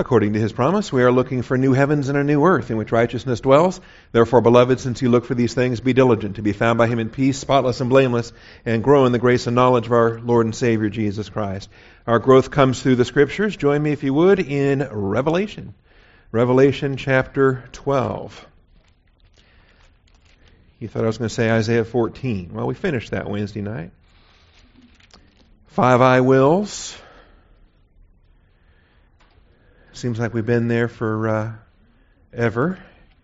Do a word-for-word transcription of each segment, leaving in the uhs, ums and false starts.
According to his promise, we are looking for new heavens and a new earth in which righteousness dwells. Therefore, beloved, since you look for these things, be diligent to be found by him in peace, spotless and blameless, and grow in the grace and knowledge of our Lord and Savior, Jesus Christ. Our growth comes through the Scriptures. Join me, if you would, in Revelation. Revelation chapter twelve. You thought I was going to say Isaiah fourteen. Well, we finished that Wednesday night. Five I wills. Seems like we've been there for uh, ever.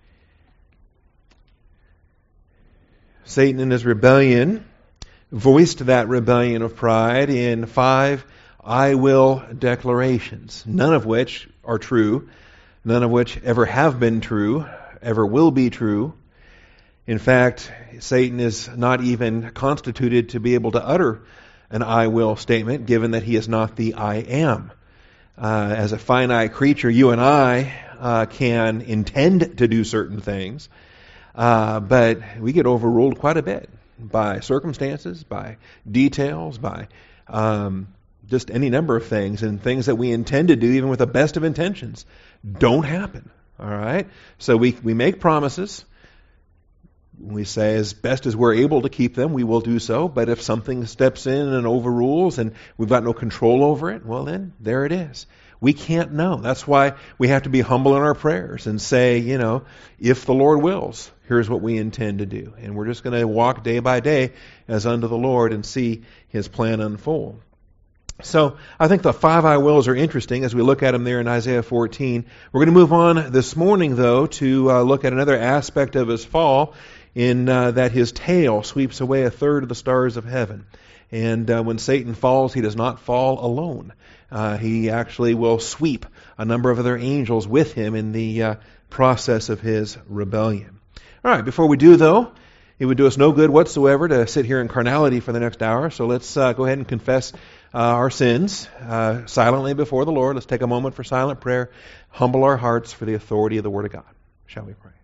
Satan in his rebellion voiced that rebellion of pride in five I will declarations, none of which are true, none of which ever have been true, ever will be true. In fact, Satan is not even constituted to be able to utter an I will statement, given that he is not the I am. Uh, as a finite creature, you and I uh, can intend to do certain things, uh, but we get overruled quite a bit by circumstances, by details, by um, just any number of things, and things that we intend to do, even with the best of intentions, don't happen. All right? So we we make promises. We say as best as we're able to keep them, we will do so. But if something steps in and overrules and we've got no control over it, well then, there it is. We can't know. That's why we have to be humble in our prayers and say, you know, if the Lord wills, here's what we intend to do. And we're just going to walk day by day as unto the Lord and see His plan unfold. So I think the five I wills are interesting as we look at them there in Isaiah fourteen. We're going to move on this morning, though, to uh, look at another aspect of His fall, in uh, that His tail sweeps away a third of the stars of heaven. And uh, when Satan falls, he does not fall alone. Uh, he actually will sweep a number of other angels with him in the uh, process of his rebellion. All right, before we do, though, it would do us no good whatsoever to sit here in carnality for the next hour. So let's uh, go ahead and confess uh, our sins uh, silently before the Lord. Let's take a moment for silent prayer, humble our hearts for the authority of the Word of God. Shall we pray?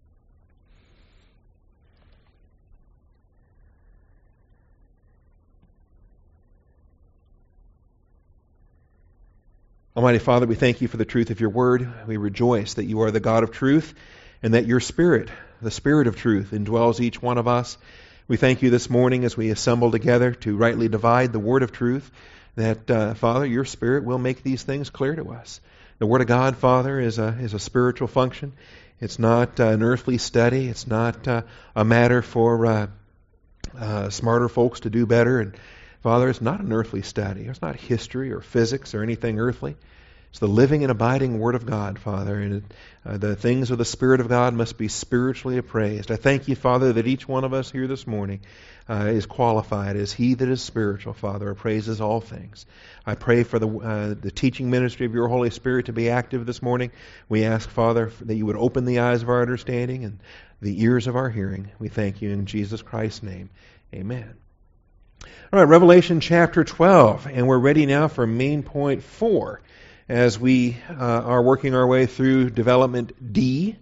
Almighty Father, we thank You for the truth of Your Word. We rejoice that You are the God of truth and that Your Spirit, the Spirit of truth, indwells each one of us. We thank You this morning as we assemble together to rightly divide the Word of truth, that, uh, Father, Your Spirit will make these things clear to us. The Word of God, Father, is a, is a spiritual function. It's not uh, an earthly study. It's not uh, a matter for uh, uh, smarter folks to do better. And Father, it's not an earthly study. It's not history or physics or anything earthly. It's the living and abiding Word of God, Father. And uh, the things of the Spirit of God must be spiritually appraised. I thank You, Father, that each one of us here this morning uh, is qualified as he that is spiritual, Father, appraises all things. I pray for the, uh, the teaching ministry of Your Holy Spirit to be active this morning. We ask, Father, that You would open the eyes of our understanding and the ears of our hearing. We thank You in Jesus Christ's name. Amen. All right, Revelation chapter twelve, and we're ready now for main point four as we uh, are working our way through development D.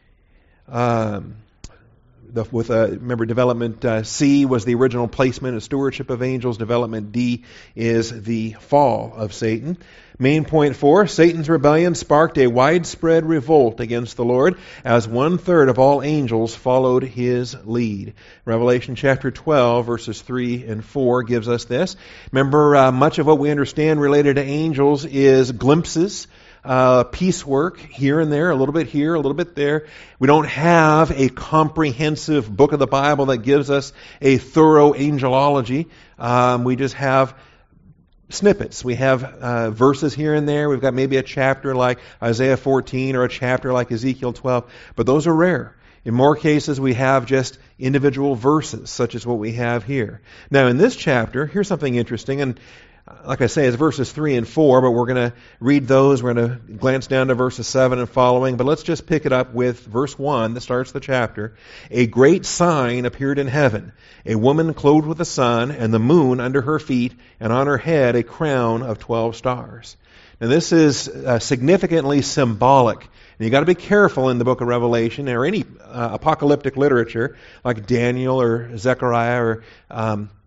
Um, the, with uh, remember, development uh, C was the original placement and stewardship of angels. Development D is the fall of Satan. Main point four, Satan's rebellion sparked a widespread revolt against the Lord as one-third of all angels followed his lead. Revelation chapter twelve, verses three and four gives us this. Remember, uh, much of what we understand related to angels is glimpses, uh, piecework here and there, a little bit here, a little bit there. We don't have a comprehensive book of the Bible that gives us a thorough angelology. Um, we just have snippets. We have uh, verses here and there. We've got maybe a chapter like Isaiah fourteen or a chapter like Ezekiel twelve, but those are rare. In more cases, we have just individual verses, such as what we have here. Now, in this chapter, here's something interesting, and like I say, it's verses three and four, but we're going to read those. We're going to glance down to verses seven and following, but let's just pick it up with verse one that starts the chapter. A great sign appeared in heaven, a woman clothed with the sun and the moon under her feet, and on her head a crown of twelve stars. Now this is uh, significantly symbolic. And you've got to be careful in the book of Revelation or any uh, apocalyptic literature like Daniel or Zechariah or um,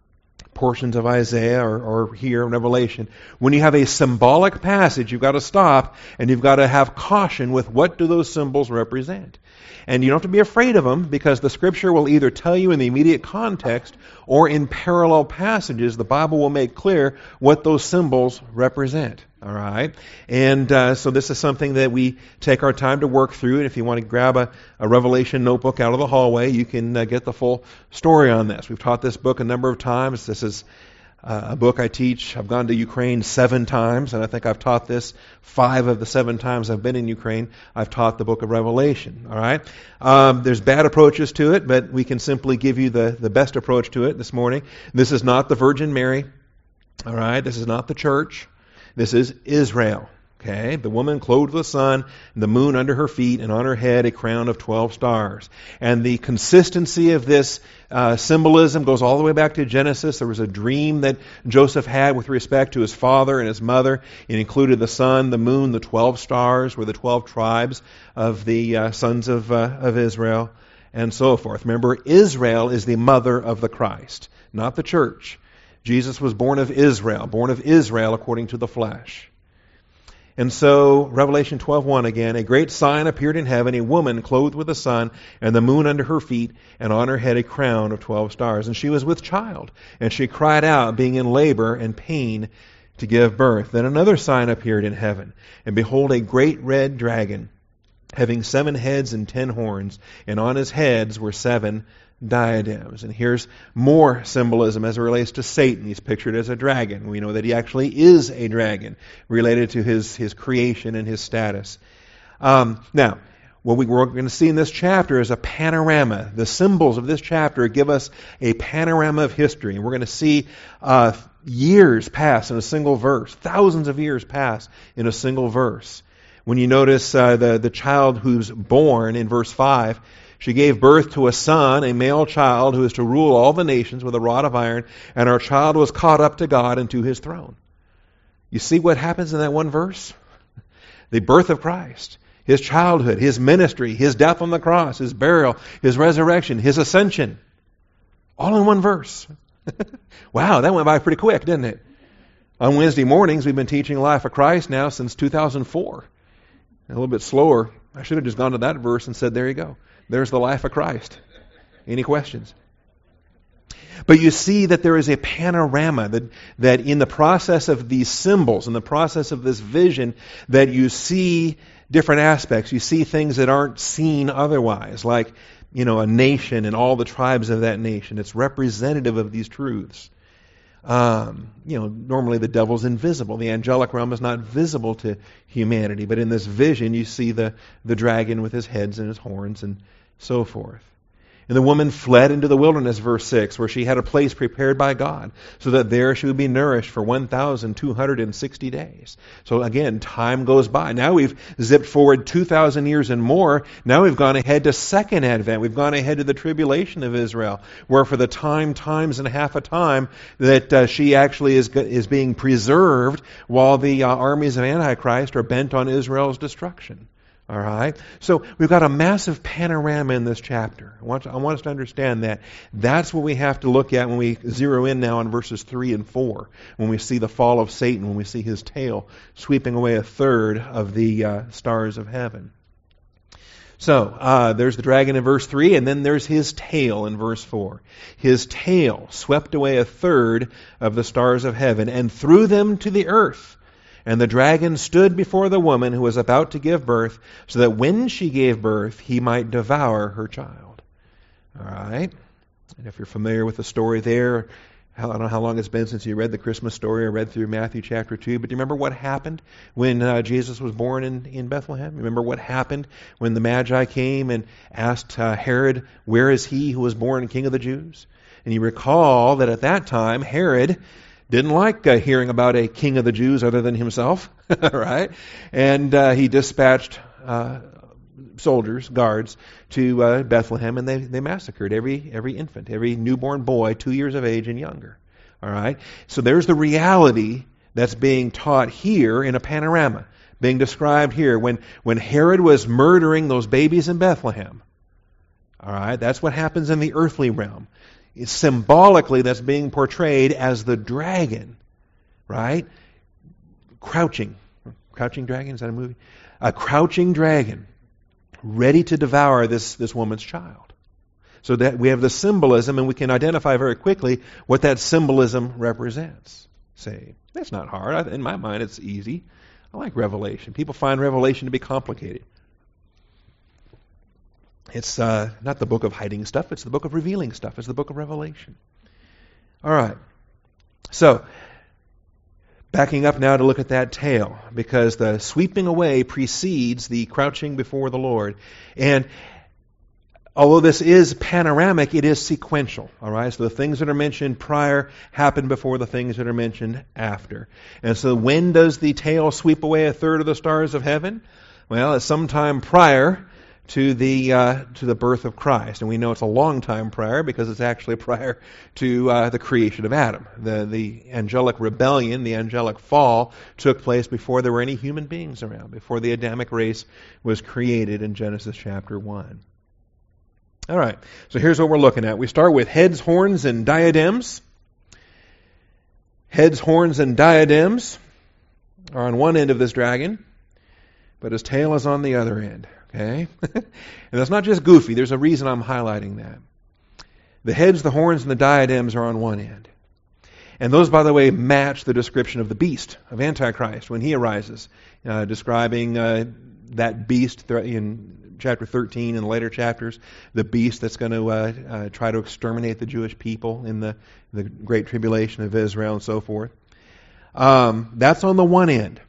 portions of Isaiah or, or here in Revelation. When you have a symbolic passage, you've got to stop and you've got to have caution with what do those symbols represent. And you don't have to be afraid of them because the Scripture will either tell you in the immediate context or in parallel passages, the Bible will make clear what those symbols represent. All right? And uh, so this is something that we take our time to work through. And if you want to grab a, a Revelation notebook out of the hallway, you can uh, get the full story on this. We've taught this book a number of times. This is uh, a book I teach. I've gone to Ukraine seven times, and I think I've taught this five of the seven times I've been in Ukraine. I've taught the book of Revelation. All right? Um, there's bad approaches to it, but we can simply give you the, the best approach to it this morning. This is not the Virgin Mary. All right? This is not the church. This is Israel, okay? The woman clothed with the sun, the moon under her feet, and on her head a crown of twelve stars. And the consistency of this uh, symbolism goes all the way back to Genesis. There was a dream that Joseph had with respect to his father and his mother. It included the sun, the moon, the twelve stars, were the twelve tribes of the uh, sons of, uh, of Israel, and so forth. Remember, Israel is the mother of the Christ, not the church. Jesus was born of Israel, born of Israel according to the flesh. And so, Revelation twelve one again, a great sign appeared in heaven, a woman clothed with the sun, and the moon under her feet, and on her head a crown of twelve stars. And she was with child, and she cried out, being in labor and pain to give birth. Then another sign appeared in heaven, and behold, a great red dragon, having seven heads and ten horns, and on his heads were seven diadems. And here's more symbolism as it relates to Satan. He's pictured as a dragon. We know that he actually is a dragon, related to his, his creation and his status. Um, now, what we, we're going to see in this chapter is a panorama. The symbols of this chapter give us a panorama of history. And we're going to see uh, years pass in a single verse, thousands of years pass in a single verse. When you notice uh, the, the child who's born in verse five, she gave birth to a son, a male child, who is to rule all the nations with a rod of iron, and our child was caught up to God and to his throne. You see what happens in that one verse? The birth of Christ, his childhood, his ministry, his death on the cross, his burial, his resurrection, his ascension. All in one verse. Wow, that went by pretty quick, didn't it? On Wednesday mornings, we've been teaching Life of Christ now since two thousand four. A little bit slower. I should have just gone to that verse and said, there you go. There's the life of Christ. Any questions? But you see that there is a panorama, that, that in the process of these symbols, in the process of this vision, that you see different aspects. You see things that aren't seen otherwise, like, you know, a nation and all the tribes of that nation. It's representative of these truths. Um, you know, normally the devil's invisible. The angelic realm is not visible to humanity. But in this vision, you see the, the dragon with his heads and his horns and so forth. And the woman fled into the wilderness, verse six, where she had a place prepared by God, so that there she would be nourished for one thousand two hundred sixty days. So again, time goes by. Now we've zipped forward two thousand years and more. Now we've gone ahead to second advent. We've gone ahead to the tribulation of Israel, where for the time, times, and half a time that uh, she actually is is being preserved while the uh, armies of Antichrist are bent on Israel's destruction. All right? So we've got a massive panorama in this chapter. I want, to, I want us to understand that. That's what we have to look at when we zero in now on verses three and four, when we see the fall of Satan, when we see his tail sweeping away a third of the uh, stars of heaven. So, uh, there's the dragon in verse three, and then there's his tail in verse four. His tail swept away a third of the stars of heaven and threw them to the earth. And the dragon stood before the woman who was about to give birth, so that when she gave birth, he might devour her child. All right? And if you're familiar with the story there, I don't know how long it's been since you read the Christmas story or read through Matthew chapter two, but do you remember what happened when uh, Jesus was born in, in Bethlehem? Remember what happened when the Magi came and asked uh, Herod, where is he who was born King of the Jews? And you recall that at that time, Herod didn't like uh, hearing about a king of the Jews other than himself, right? And uh, he dispatched uh, soldiers, guards, to uh, Bethlehem, and they, they massacred every every infant, every newborn boy, two years of age and younger. All right? So there's the reality that's being taught here in a panorama, being described here. When, when Herod was murdering those babies in Bethlehem, all right, that's what happens in the earthly realm. Symbolically, that's being portrayed as the dragon, right? Crouching. Crouching Dragon, is that a movie? A crouching dragon, ready to devour this, this woman's child. So that we have the symbolism, and we can identify very quickly what that symbolism represents. Say, that's not hard. In my mind, it's easy. I like Revelation. People find Revelation to be complicated. It's uh, not the book of hiding stuff. It's the book of revealing stuff. It's the book of Revelation. All right. So, backing up now to look at that tail, because the sweeping away precedes the crouching before the Lord. And although this is panoramic, it is sequential. All right, so the things that are mentioned prior happen before the things that are mentioned after. And so when does the tail sweep away a third of the stars of heaven? Well, it's sometime prior to the uh, to the birth of Christ, and we know it's a long time prior because it's actually prior to uh, the creation of Adam. The the angelic rebellion, the angelic fall, took place before there were any human beings around, before the Adamic race was created in Genesis chapter one. All right, so here's what we're looking at. We start with heads, horns, and diadems. Heads, horns, and diadems are on one end of this dragon, but his tail is on the other end. Okay? And that's not just goofy. There's a reason I'm highlighting that. The heads, the horns, and the diadems are on one end. And those, by the way, match the description of the beast, of Antichrist, when he arises, uh, describing uh, that beast in chapter thirteen and later chapters, the beast that's going to uh, uh, try to exterminate the Jewish people in the, the Great Tribulation of Israel and so forth. Um, that's on the one end.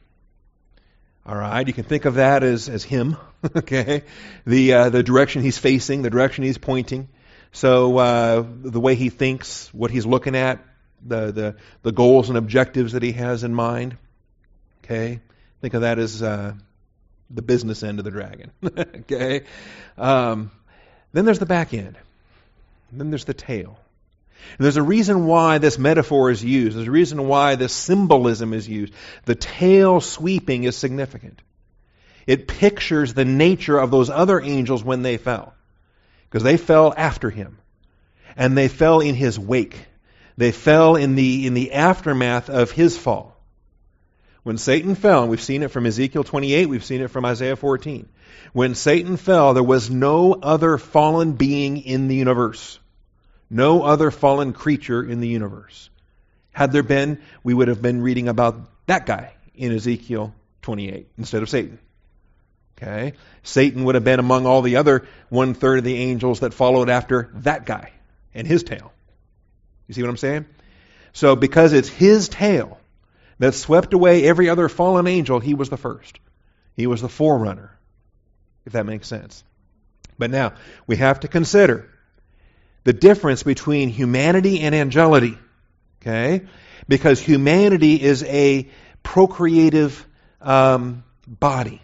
All right, you can think of that as, as him, okay? The uh, the direction he's facing, the direction he's pointing. So uh, the way he thinks, what he's looking at, the, the, the goals and objectives that he has in mind, okay? Think of that as uh, the business end of the dragon, okay? Um, then there's the back end. Then there's the tail. And there's a reason why this metaphor is used. There's a reason why this symbolism is used. The tail sweeping is significant. It pictures the nature of those other angels when they fell. Because they fell after him. And they fell in his wake. They fell in the, in the aftermath of his fall. When Satan fell, and we've seen it from Ezekiel twenty-eight, we've seen it from Isaiah fourteen. When Satan fell, there was no other fallen being in the universe. No other fallen creature in the universe. Had there been, we would have been reading about that guy in Ezekiel twenty-eight instead of Satan. Okay? Satan would have been among all the other one-third of the angels that followed after that guy and his tail. You see what I'm saying? So because it's his tail that swept away every other fallen angel, he was the first. He was the forerunner, if that makes sense. But now, we have to consider the difference between humanity and angelity, okay? Because humanity is a procreative um, body.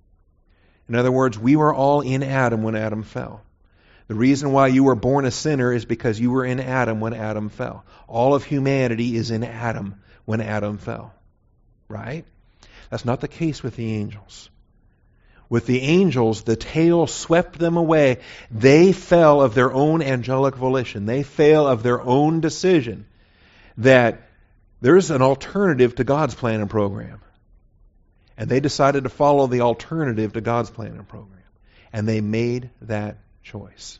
In other words, we were all in Adam when Adam fell. The reason why you were born a sinner is because you were in Adam when Adam fell. All of humanity is in Adam when Adam fell, right? That's not the case with the angels. With the angels, the tail swept them away. They fell of their own angelic volition. They fell of their own decision that there's an alternative to God's plan and program. And they decided to follow the alternative to God's plan and program. And they made that choice.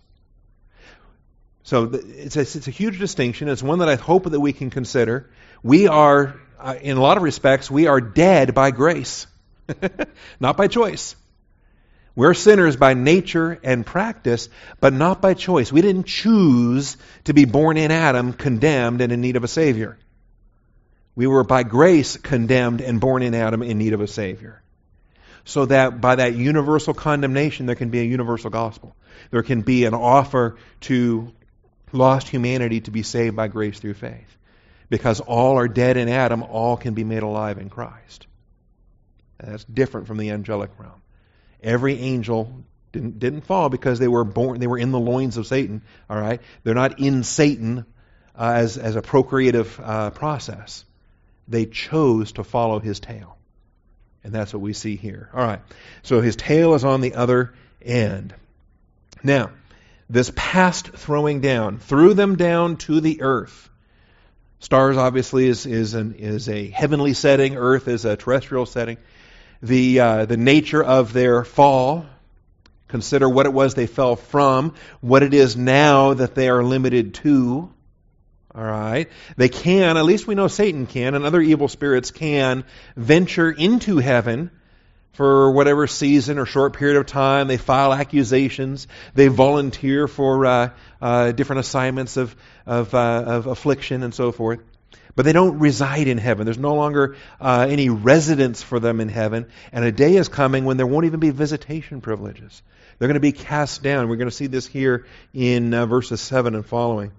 So it's a, it's a huge distinction. It's one that I hope that we can consider. We are, uh, in a lot of respects, we are dead by grace, not by choice. We're sinners by nature and practice, but not by choice. We didn't choose to be born in Adam, condemned and in need of a Savior. We were by grace condemned and born in Adam in need of a Savior. So that by that universal condemnation, there can be a universal gospel. There can be an offer to lost humanity to be saved by grace through faith. Because all are dead in Adam, all can be made alive in Christ. And that's different from the angelic realm. Every angel didn't, didn't fall because they were born, they were in the loins of Satan. All right, they're not in Satan uh, as as a procreative uh, process. They chose to follow his tail, and that's what we see here. All right, so his tail is on the other end. Now, this past throwing down, threw them down to the earth. Stars obviously is is an is a heavenly setting. Earth is a terrestrial setting. The uh, the nature of their fall. Consider what it was they fell from. What it is now that they are limited to. All right. They can, at least we know Satan can, and other evil spirits can venture into heaven for whatever season or short period of time. They file accusations. They volunteer for uh, uh, different assignments of of, uh, of affliction and so forth. But they don't reside in heaven. There's no longer uh, any residence for them in heaven. And a day is coming when there won't even be visitation privileges. They're going to be cast down. We're going to see this here in uh, verses seven and following.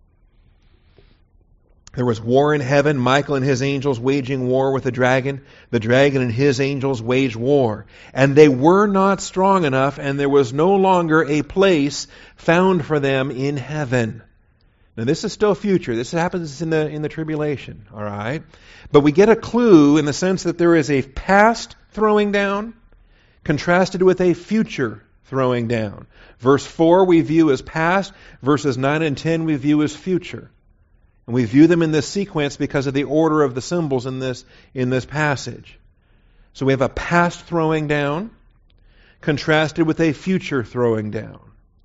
There was war in heaven, Michael and his angels waging war with the dragon. The dragon and his angels waged war. And they were not strong enough, and there was no longer a place found for them in heaven. Now this is still future. This happens in the in the tribulation, all right? But we get a clue in the sense that there is a past throwing down contrasted with a future throwing down. Verse four we view as past. Verses nine and ten we view as future. And we view them in this sequence because of the order of the symbols in this in this passage. So we have a past throwing down contrasted with a future throwing down.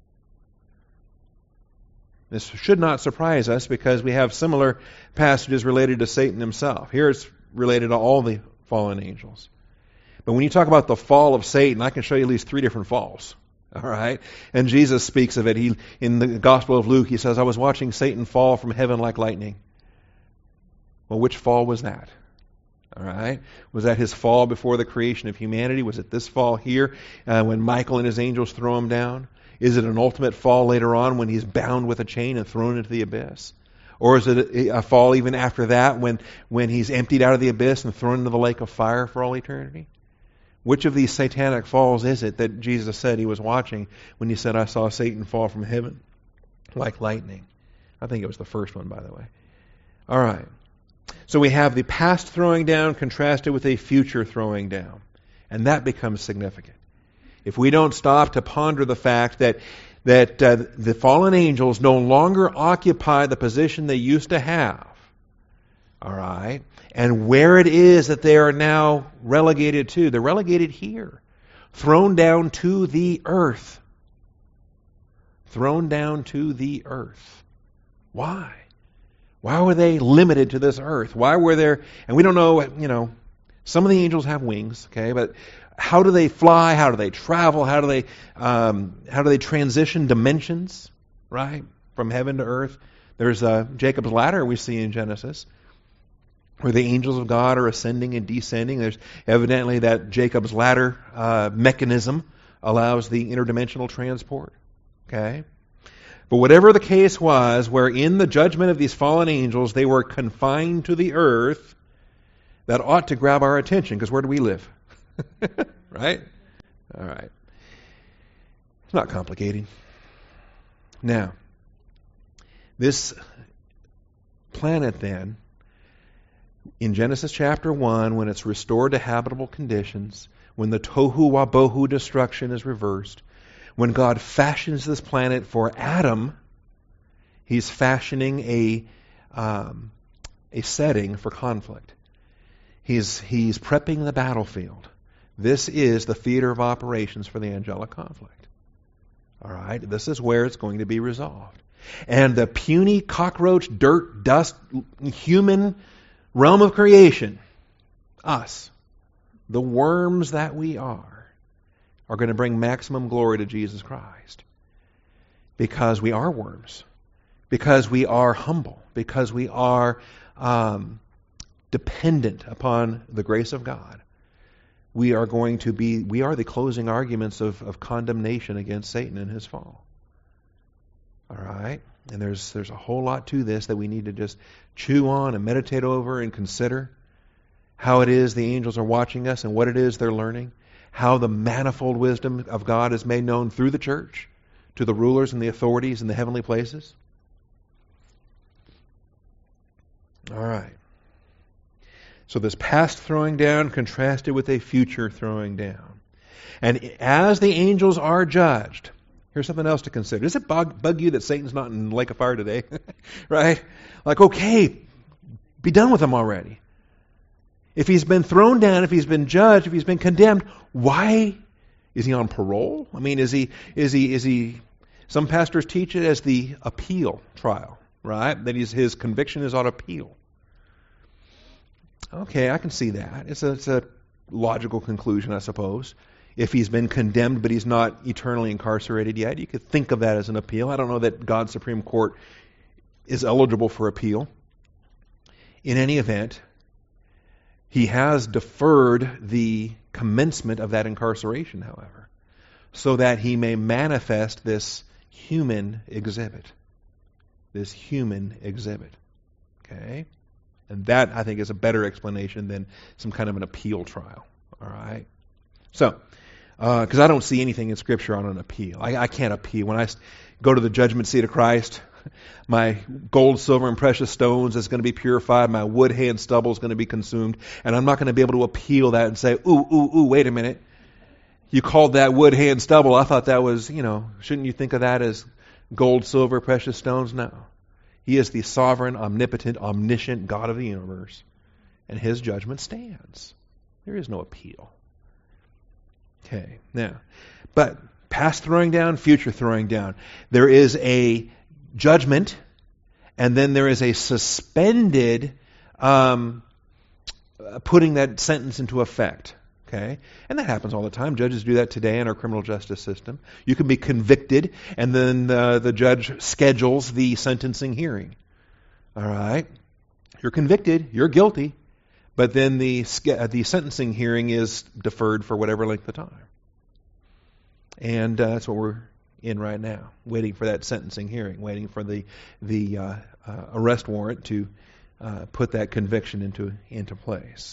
This should not surprise us because we have similar passages related to Satan himself. Here it's related to all the fallen angels. But when you talk about the fall of Satan, I can show you at least three different falls. All right? And Jesus speaks of it. He, in the Gospel of Luke, he says, I was watching Satan fall from heaven like lightning. Well, which fall was that? All right? Was that his fall before the creation of humanity? Was it this fall here uh, when Michael and his angels throw him down? Is it an ultimate fall later on when he's bound with a chain and thrown into the abyss? Or is it a, a fall even after that when, when he's emptied out of the abyss and thrown into the lake of fire for all eternity? Which of these satanic falls is it that Jesus said he was watching when he said, I saw Satan fall from heaven like lightning? I think it was the first one, by the way. All right. So we have the past throwing down contrasted with a future throwing down. And that becomes significant. If we don't stop to ponder the fact that, that uh, the fallen angels no longer occupy the position they used to have, all right, and where it is that they are now relegated to. They're relegated here. Thrown down to the earth. Thrown down to the earth. Why? Why were they limited to this earth? Why were there, and we don't know, you know, some of the angels have wings, okay, but how do they fly? How do they travel? How do they, um, how do they transition dimensions, right, from heaven to earth? There's uh, Jacob's ladder we see in Genesis, where the angels of God are ascending and descending. There's evidently that Jacob's ladder uh, mechanism allows the interdimensional transport. Okay? But whatever the case was, where in the judgment of these fallen angels, they were confined to the earth, that ought to grab our attention, because where do we live? Right? All right. It's not complicated. Now, this planet then, in Genesis chapter one, when it's restored to habitable conditions, when the tohu wabohu destruction is reversed, when God fashions this planet for Adam, He's fashioning a um, a setting for conflict. He's He's prepping the battlefield. This is the theater of operations for the angelic conflict. All right, this is where it's going to be resolved, and the puny cockroach, dirt, dust, human realm of creation, us, the worms that we are, are going to bring maximum glory to Jesus Christ. Because we are worms. Because we are humble. Because we are um, dependent upon the grace of God. We are going to be, we are the closing arguments of, of condemnation against Satan and his fall. All right? And there's there's a whole lot to this that we need to just chew on and meditate over and consider. How it is the angels are watching us and what it is they're learning. How the manifold wisdom of God is made known through the church to the rulers and the authorities in the heavenly places. All right. So this past throwing down contrasted with a future throwing down. And as the angels are judged, Here's something else to consider. Does it bug, bug you that Satan's not in the lake of fire today? Right? Like, okay, be done with him already. If he's been thrown down, if he's been judged, if he's been condemned, why is he on parole? I mean, is he, is he, is he, some pastors teach it as the appeal trial, right? That he's, his conviction is on appeal. Okay, I can see that. It's a, it's a logical conclusion, I suppose. If he's been condemned but he's not eternally incarcerated yet, you could think of that as an appeal. I don't know that God's Supreme Court is eligible for appeal. In any event, he has deferred the commencement of that incarceration, however, so that he may manifest this human exhibit. This human exhibit. Okay? And that, I think, is a better explanation than some kind of an appeal trial. All right? So, because uh, I don't see anything in Scripture on an appeal. I, I can't appeal. When I go to the judgment seat of Christ, my gold, silver, and precious stones is going to be purified. My wood, hay, and stubble is going to be consumed. And I'm not going to be able to appeal that and say, ooh, ooh, ooh, wait a minute. You called that wood, hay, and stubble. I thought that was, you know, shouldn't you think of that as gold, silver, precious stones? No. He is the sovereign, omnipotent, omniscient God of the universe. And his judgment stands. There is no appeal. Okay, now, but past throwing down, future throwing down. There is a judgment, and then there is a suspended um, putting that sentence into effect. Okay, and that happens all the time. Judges do that today in our criminal justice system. You can be convicted, and then the, the judge schedules the sentencing hearing. All right, you're convicted, you're guilty, but then the the sentencing hearing is deferred for whatever length of time. And uh, that's what we're in right now, waiting for that sentencing hearing, waiting for the the uh, uh, arrest warrant to uh, put that conviction into into place.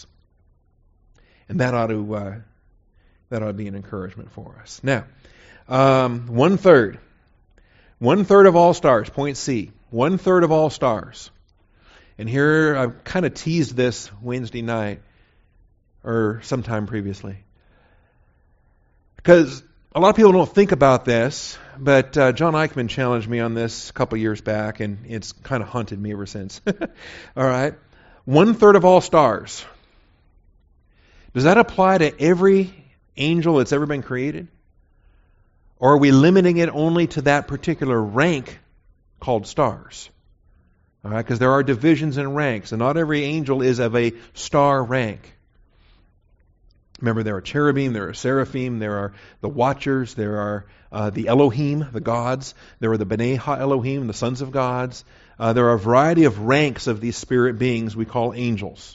And that ought to uh, that ought to be an encouragement for us. Now, um, one third, one third of all stars. Point C. One third of all stars. And here I kind of teased this Wednesday night or sometime previously, because a lot of people don't think about this. But uh, John Eichmann challenged me on this a couple years back, and it's kind of haunted me ever since. All right, one third of all stars. Does that apply to every angel that's ever been created? Or are we limiting it only to that particular rank called stars? All right, because there are divisions and ranks, and not every angel is of a star rank. Remember, there are cherubim, there are seraphim, there are the watchers, there are uh, the Elohim, the gods, there are the B'nai Ha-Elohim, the sons of gods. Uh, there are a variety of ranks of these spirit beings we call angels.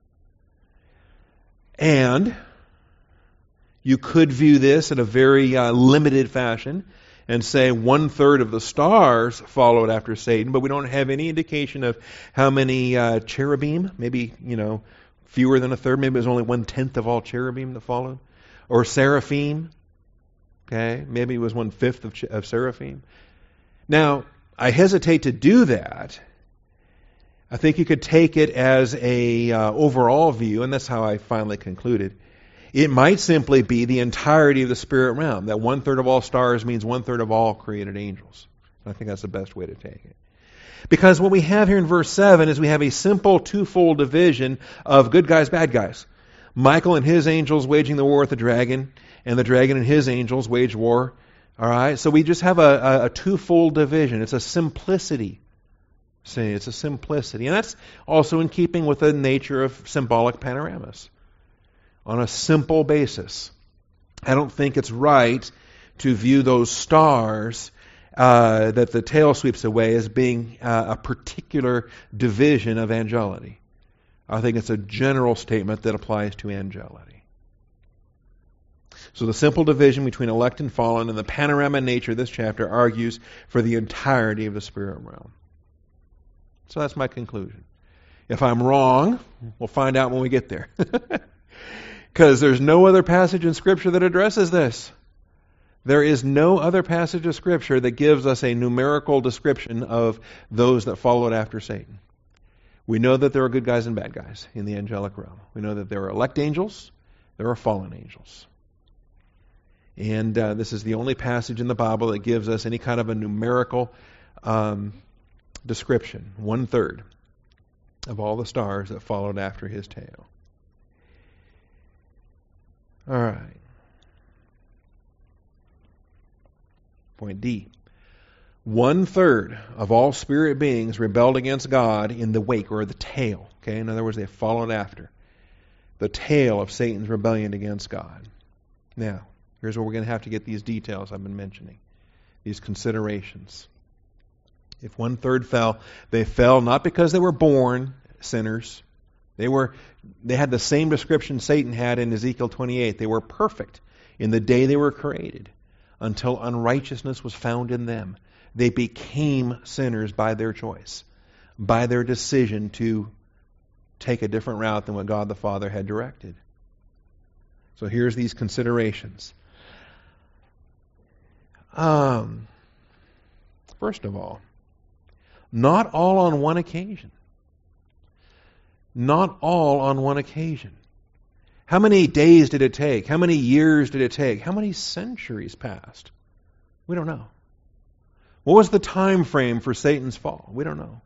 And you could view this in a very uh, limited fashion and say one third of the stars followed after Satan, but we don't have any indication of how many uh, cherubim, maybe, you know, fewer than a third, maybe it was only one tenth of all cherubim that followed, or seraphim, okay, maybe it was one fifth of, of seraphim. Now, I hesitate to do that. I think you could take it as a uh, overall view, and that's how I finally concluded. It might simply be the entirety of the spirit realm, that one third of all stars means one third of all created angels. I think that's the best way to take it. Because what we have here in verse seven is we have a simple twofold division of good guys, bad guys. Michael and his angels waging the war with the dragon, and the dragon and his angels wage war. All right, so we just have a, a, a twofold division. It's a simplicity. See, it's a simplicity. And that's also in keeping with the nature of symbolic panoramas. On a simple basis. I don't think it's right to view those stars uh, that the tail sweeps away as being uh, a particular division of angelity. I think it's a general statement that applies to angelity. So the simple division between elect and fallen and the panorama nature of this chapter argues for the entirety of the spirit realm. So that's my conclusion. If I'm wrong, we'll find out when we get there. Because there's no other passage in Scripture that addresses this. There is no other passage of Scripture that gives us a numerical description of those that followed after Satan. We know that there are good guys and bad guys in the angelic realm. We know that there are elect angels, there are fallen angels. And uh, this is the only passage in the Bible that gives us any kind of a numerical um, description. One third of all the stars that followed after his tail. All right. Point D. One third of all spirit beings rebelled against God in the wake, or the tail. Okay, in other words, they followed after the tail of Satan's rebellion against God. Now, here's where we're going to have to get these details I've been mentioning, these considerations. If one third fell, they fell not because they were born sinners. They were, they had the same description Satan had in Ezekiel twenty-eight. They were perfect in the day they were created until unrighteousness was found in them. They became sinners by their choice, by their decision to take a different route than what God the Father had directed. So here's these considerations. Um, first of all, not all on one occasion. Not all on one occasion. How many days did it take? How many years did it take? How many centuries passed? We don't know. What was the time frame for Satan's fall? We don't know.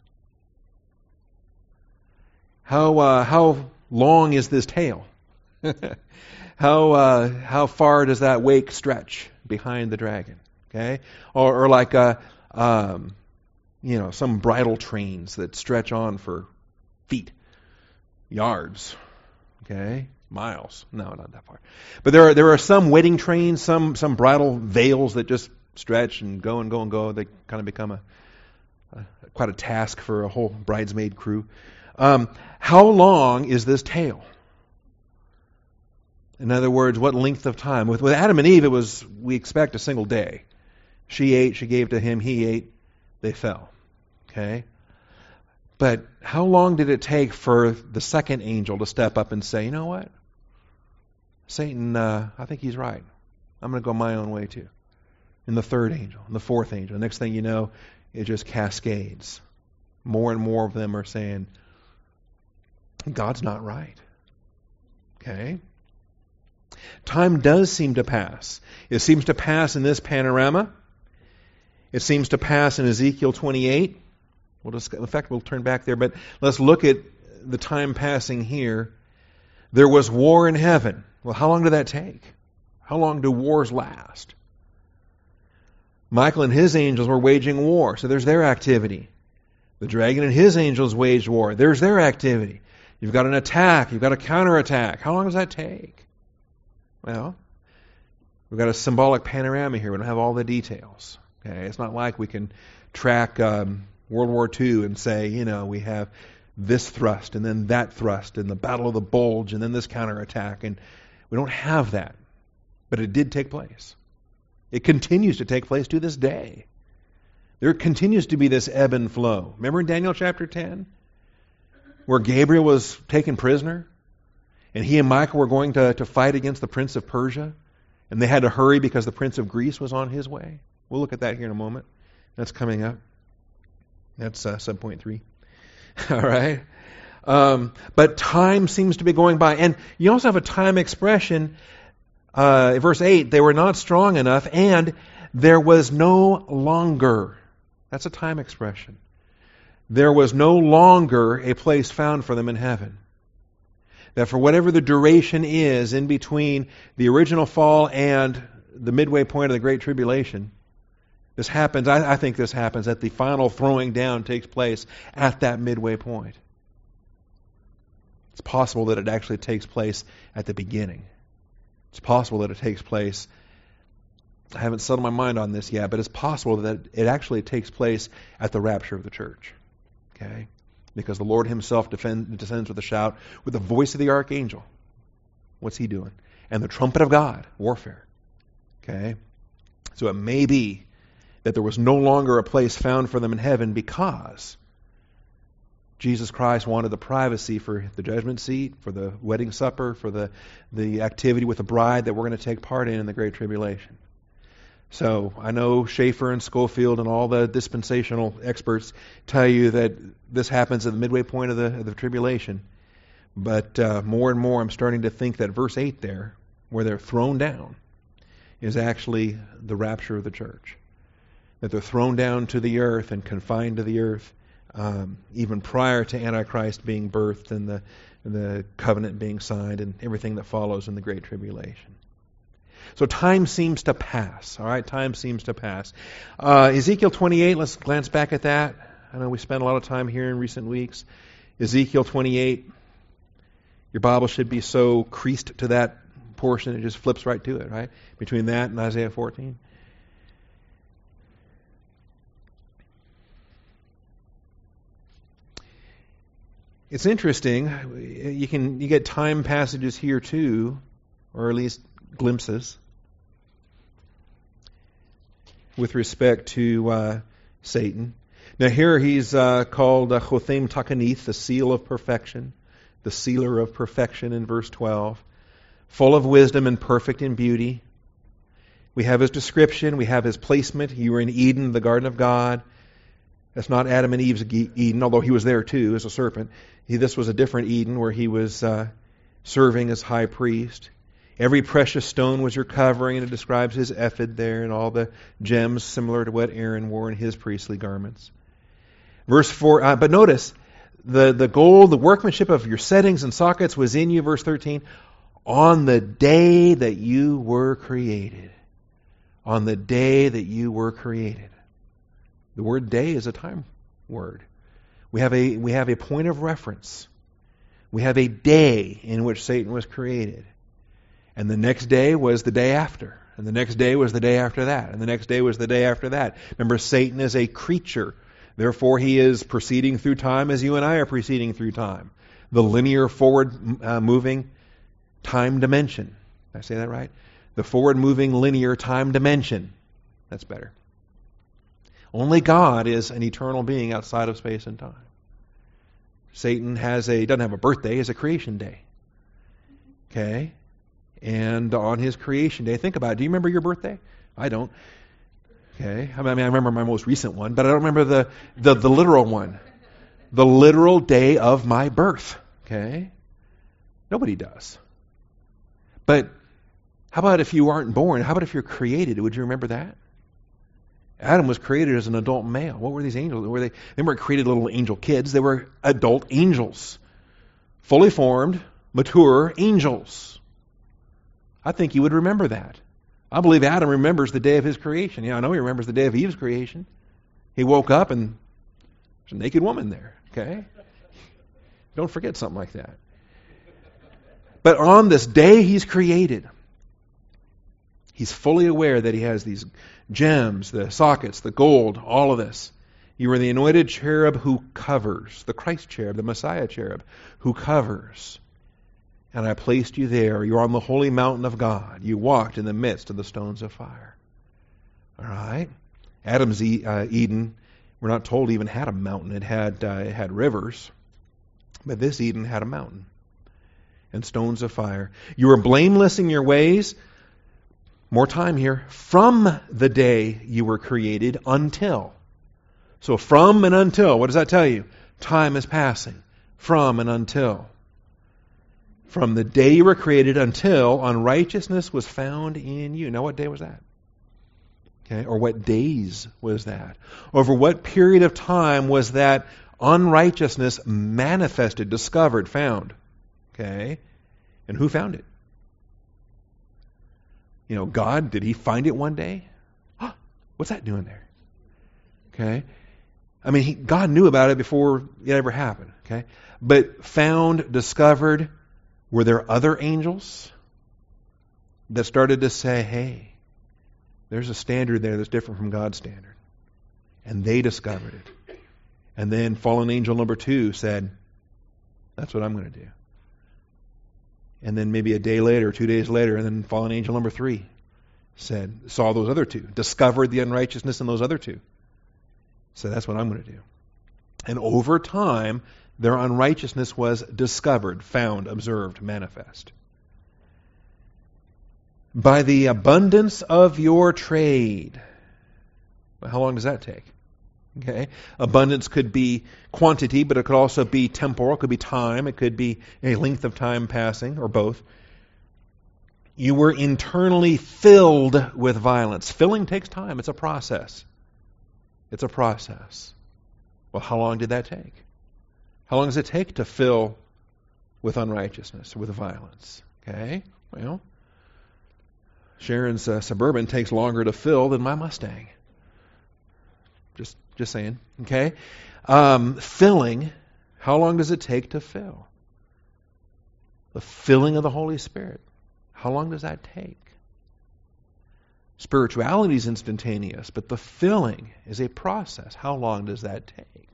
How uh, how long is this tail? how uh, how far does that wake stretch behind the dragon? Okay, or, or like a, um, you know, some bridle trains that stretch on for feet, yards, okay, miles. No, not that far. But there are there are some wedding trains, some some bridal veils that just stretch and go and go and go. They kind of become a, a quite a task for a whole bridesmaid crew. Um, how long is this tail? In other words, what length of time? With, with Adam and Eve, it was, we expect, a single day. She ate, she gave to him, he ate, they fell. Okay? But how long did it take for the second angel to step up and say, you know what? Satan, uh, I think he's right. I'm going to go my own way too. And the third angel, and the fourth angel. Next thing you know, it just cascades. More and more of them are saying, God's not right. Okay? Time does seem to pass. It seems to pass in this panorama. It seems to pass in Ezekiel twenty-eight. We'll just, in fact, we'll turn back there, but let's look at the time passing here. There was war in heaven. Well, how long did that take? How long do wars last? Michael and his angels were waging war, so there's their activity. The dragon and his angels waged war. There's their activity. You've got an attack. You've got a counterattack. How long does that take? Well, we've got a symbolic panorama here. We don't have all the details. Okay, it's not like we can track um, World War Two and say, you know, we have this thrust and then that thrust and the Battle of the Bulge and then this counterattack. And we don't have that. But it did take place. It continues to take place to this day. There continues to be this ebb and flow. Remember in Daniel chapter ten? Where Gabriel was taken prisoner? And he and Michael were going to, to fight against the prince of Persia? And they had to hurry because the prince of Greece was on his way? We'll look at that here in a moment. That's coming up. That's uh, sub point three. All right. Um, but time seems to be going by. And you also have a time expression. Uh, verse eight, they were not strong enough, and there was no longer. That's a time expression. There was no longer a place found for them in heaven. That for whatever the duration is in between the original fall and the midway point of the Great Tribulation, this happens, I, I think this happens, that the final throwing down takes place at that midway point. It's possible that it actually takes place at the beginning. It's possible that it takes place, I haven't settled my mind on this yet, but it's possible that it actually takes place at the rapture of the church. Okay? Because the Lord himself defend, descends with a shout, with the voice of the archangel. What's he doing? And the trumpet of God, warfare. Okay? So it may be that there was no longer a place found for them in heaven because Jesus Christ wanted the privacy for the judgment seat, for the wedding supper, for the, the activity with the bride that we're going to take part in in the Great Tribulation. So I know Schaeffer and Schofield and all the dispensational experts tell you that this happens at the midway point of the, of the tribulation. But uh, more and more I'm starting to think that verse eight there, where they're thrown down, is actually the rapture of the church. That they're thrown down to the earth and confined to the earth, um, even prior to Antichrist being birthed and the, and the covenant being signed and everything that follows in the Great Tribulation. So time seems to pass, all right? Time seems to pass. Uh, Ezekiel twenty-eight, let's glance back at that. I know we spent a lot of time here in recent weeks. Ezekiel twenty-eight, your Bible should be so creased to that portion, it just flips right to it, right? Between that and Isaiah fourteen. It's interesting. You can you get time passages here too, or at least glimpses, with respect to uh, Satan. Now here he's uh, called uh, Chotem Takanith, the seal of perfection, the sealer of perfection in verse twelve, full of wisdom and perfect in beauty. We have his description, we have his placement. You were in Eden, the garden of God. That's not Adam and Eve's Eden, although he was there too as a serpent. He, this was a different Eden where he was uh, serving as high priest. Every precious stone was your covering, and it describes his ephod there and all the gems similar to what Aaron wore in his priestly garments. Verse four, uh, but notice, the, the gold, the workmanship of your settings and sockets was in you, verse thirteen, on the day that you were created. On the day that you were created. The word day is a time word. We have a we have a point of reference. We have a day in which Satan was created. And the next day was the day after. And the next day was the day after that. And the next day was the day after that. Remember, Satan is a creature. Therefore, he is proceeding through time as you and I are proceeding through time. The linear forward uh, moving time dimension. Did I say that right? The forward moving linear time dimension. That's better. Only God is an eternal being outside of space and time. Satan has a doesn't have a birthday, he has a creation day. Okay? And on his creation day, think about it. Do you remember your birthday? I don't. Okay? I mean, I remember my most recent one, but I don't remember the, the, the literal one. The literal day of my birth. Okay? Nobody does. But how about if you aren't born? How about if you're created? Would you remember that? Adam was created as an adult male. What were these angels? Were they, they weren't created little angel kids. They were adult angels. Fully formed, mature angels. I think you would remember that. I believe Adam remembers the day of his creation. Yeah, I know he remembers the day of Eve's creation. He woke up and there's a naked woman there. Okay? Don't forget something like that. But on this day he's created, he's fully aware that he has these gems, the sockets, the gold, all of this. You are the anointed cherub who covers, the Christ cherub, the Messiah cherub, who covers. And I placed you there. You're on the holy mountain of God. You walked in the midst of the stones of fire. All right? Adam's e- uh, Eden, we're not told even had a mountain. It had, uh, it had rivers. But this Eden had a mountain and stones of fire. You were blameless in your ways. More time here. From the day you were created until. So from and until. What does that tell you? Time is passing. From and until. From the day you were created until unrighteousness was found in you. Now what day was that? Okay, or what days was that? Over what period of time was that unrighteousness manifested, discovered, found? Okay, and who found it? You know, God, did he find it one day? What's that doing there? Okay. I mean, he, God knew about it before it ever happened. Okay. But found, discovered, were there other angels that started to say, hey, there's a standard there that's different from God's standard? And they discovered it. And then fallen angel number two said, that's what I'm going to do. And then maybe a day later, two days later, and then fallen angel number three said, saw those other two, discovered the unrighteousness in those other two. So that's what I'm going to do. And over time, their unrighteousness was discovered, found, observed, manifest. By the abundance of your trade. Well, how long does that take? Okay, abundance could be quantity, but it could also be temporal. It could be time. It could be a length of time passing, or both. You were internally filled with violence. Filling takes time. It's a process. It's a process. Well, how long did that take? How long does it take to fill with unrighteousness, with violence? Okay, well, Sharon's uh, Suburban takes longer to fill than my Mustang. Just, just saying. Okay, um, filling. How long does it take to fill? The filling of the Holy Spirit. How long does that take? Spirituality is instantaneous, but the filling is a process. How long does that take?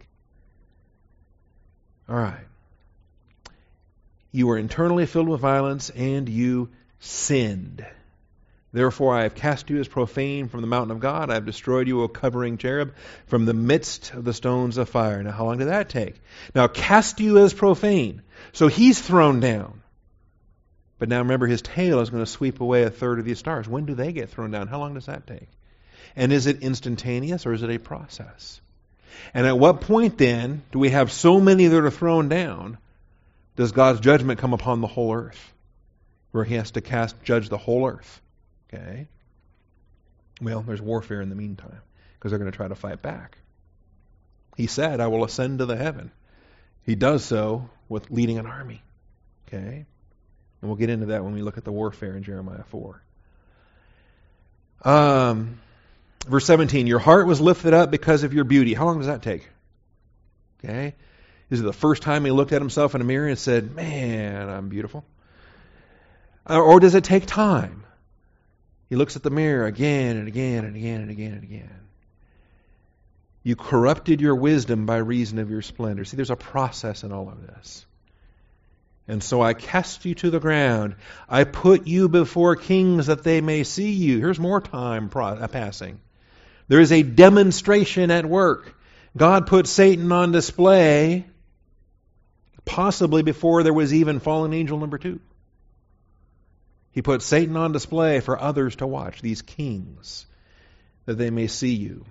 All right. You were internally filled with violence, and you sinned. Therefore I have cast you as profane from the mountain of God. I have destroyed you, O covering cherub, from the midst of the stones of fire. Now, how long did that take? Now, cast you as profane. So he's thrown down. But now remember, his tail is going to sweep away a third of these stars. When do they get thrown down? How long does that take? And is it instantaneous, or is it a process? And at what point then do we have so many that are thrown down, does God's judgment come upon the whole earth? Where he has to cast, judge the whole earth. Okay? Well, there's warfare in the meantime, because they're going to try to fight back. He said, I will ascend to the heaven. He does so with leading an army. Okay? And we'll get into that when we look at the warfare in Jeremiah four. Um, verse seventeen, your heart was lifted up because of your beauty. How long does that take? Okay? Is it the first time he looked at himself in a mirror and said, man, I'm beautiful? Or does it take time? He looks at the mirror again and again and again and again and again. You corrupted your wisdom by reason of your splendor. See, there's a process in all of this. And so I cast you to the ground. I put you before kings that they may see you. Here's more time pro- passing. There is a demonstration at work. God put Satan on display, possibly before there was even fallen angel number two. He put Satan on display for others to watch, these kings, that they may see you.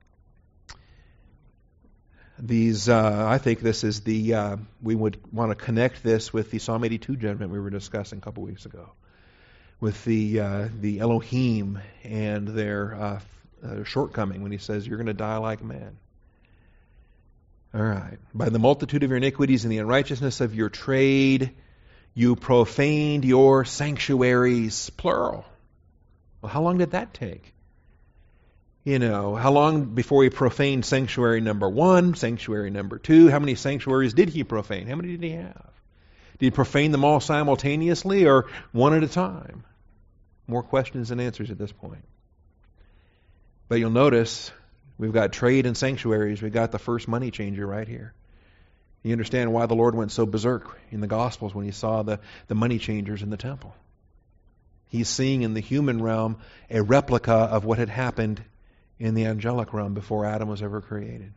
These, uh, I think this is the, uh, we would want to connect this with the Psalm eighty-two judgment we were discussing a couple weeks ago, with the uh, the Elohim and their uh, uh, shortcoming when he says, you're going to die like men. All right. By the multitude of your iniquities and the unrighteousness of your trade, you profaned your sanctuaries, plural. Well, how long did that take? You know, how long before he profaned sanctuary number one, sanctuary number two? How many sanctuaries did he profane? How many did he have? Did he profane them all simultaneously or one at a time? More questions than answers at this point. But you'll notice we've got trade and sanctuaries. We've got the first money changer right here. You understand why the Lord went so berserk in the Gospels when he saw the, the money changers in the temple. He's seeing in the human realm a replica of what had happened in the angelic realm before Adam was ever created.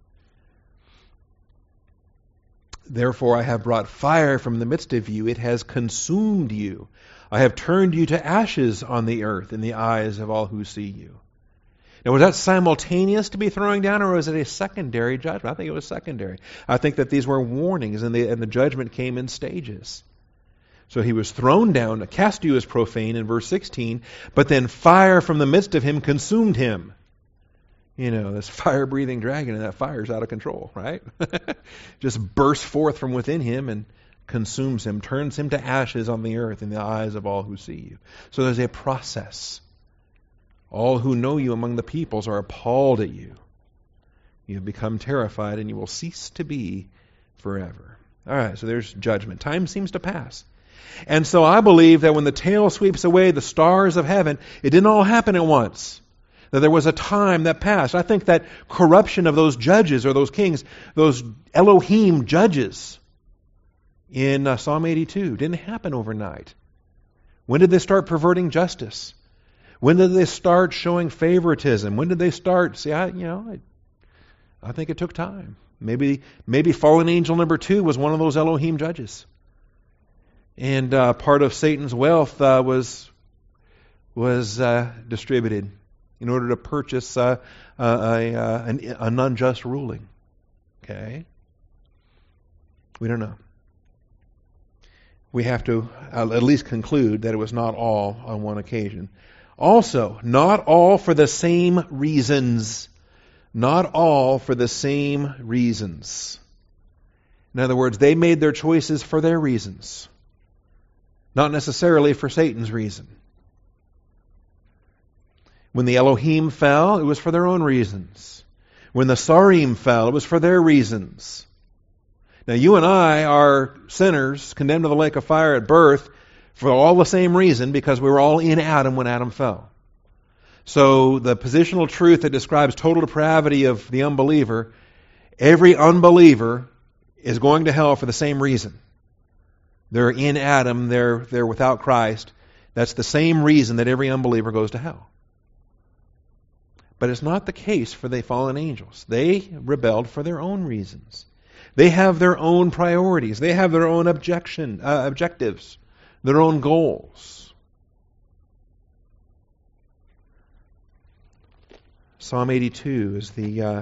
Therefore I have brought fire from the midst of you. It has consumed you. I have turned you to ashes on the earth in the eyes of all who see you. Now, was that simultaneous to be throwing down, or was it a secondary judgment? I think it was secondary. I think that these were warnings, and the, and the judgment came in stages. So he was thrown down, cast you as profane in verse sixteen, but then fire from the midst of him consumed him. You know, this fire-breathing dragon, and that fire's out of control, right? Just bursts forth from within him and consumes him, turns him to ashes on the earth in the eyes of all who see you. So there's a process. All who know you among the peoples are appalled at you. You have become terrified, and you will cease to be forever. All right, so there's judgment. Time seems to pass. And so I believe that when the tail sweeps away the stars of heaven, it didn't all happen at once. That there was a time that passed. I think that corruption of those judges or those kings, those Elohim judges in uh, Psalm eighty-two, didn't happen overnight. When did they start perverting justice? When did they start showing favoritism? When did they start? See, I, you know, I, I think it took time. Maybe, maybe fallen angel number two was one of those Elohim judges, and uh, part of Satan's wealth uh, was was uh, distributed in order to purchase uh, a, a, a, an, an unjust ruling. Okay, we don't know. we have to uh, at least conclude that it was not all on one occasion. Also, not all for the same reasons. Not all for the same reasons. In other words, they made their choices for their reasons, not necessarily for Satan's reason. When the Elohim fell, it was for their own reasons. When the Sarim fell, it was for their reasons. Now, you and I are sinners, condemned to the lake of fire at birth, for all the same reason, because we were all in Adam when Adam fell. So the positional truth that describes total depravity of the unbeliever, every unbeliever is going to hell for the same reason. They're in Adam, they're, they're without Christ. That's the same reason that every unbeliever goes to hell. But it's not the case for the fallen angels. They rebelled for their own reasons. They have their own priorities. They have their own objection, uh, objectives, their own goals. Psalm eighty-two is the uh,